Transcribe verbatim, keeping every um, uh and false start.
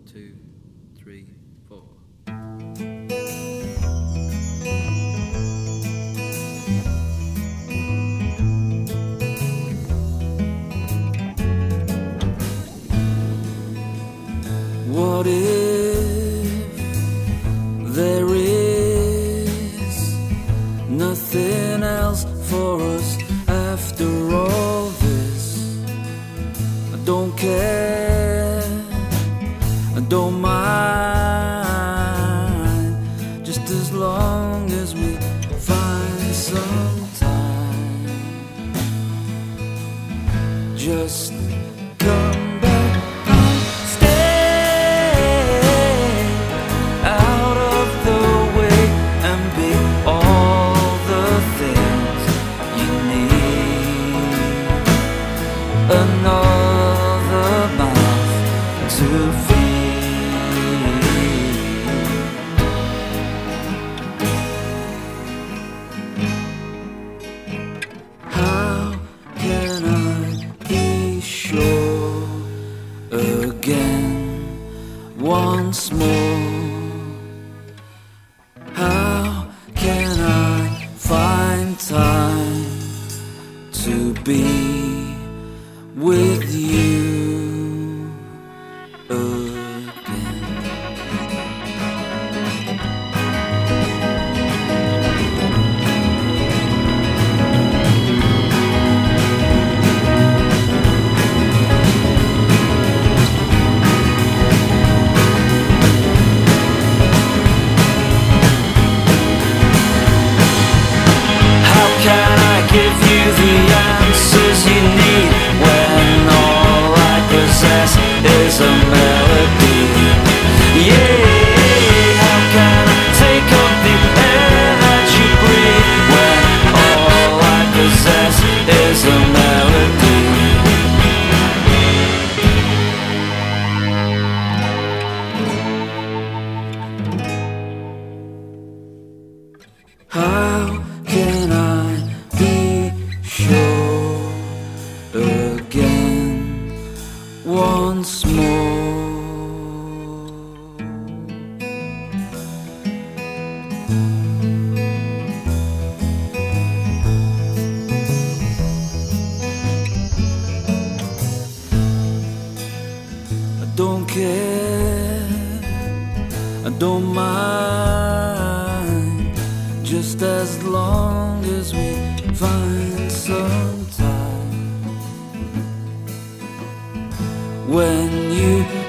two, three, four. What if there is nothing else for us after all this? I don't care, I don't mind, just as long as we find some time. Just come back and stay out of the way and be all the things you need. Another mouth to feed. How can I be sure again once more? How can I find time to be with you again? How can I give you the answers you need when all I possess is a melody? Yeah, how can I take up the air that you breathe when all I possess is a melody? How can I be sure again once more? I don't care, I don't mind, just as long as we find some time. When you